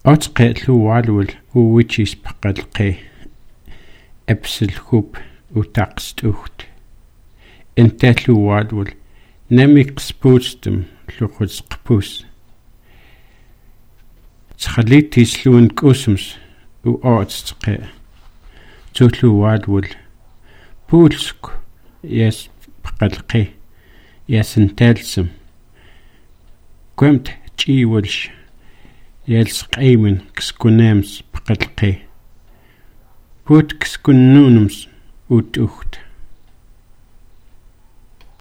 أتقلو والول وويتشيس بقلقي أبسل خوب وتاقست أخت انتلو والول نميق سبوستم لوخد سقبوس تخليت تيسلون كوسمس وأتستقي توتلو والول بولسك ياس بقلقي ياس انتلسم قمت تشي ولش يلسق أيمن كسكونامس بقلقي بوت كسكون نونمس وتأخت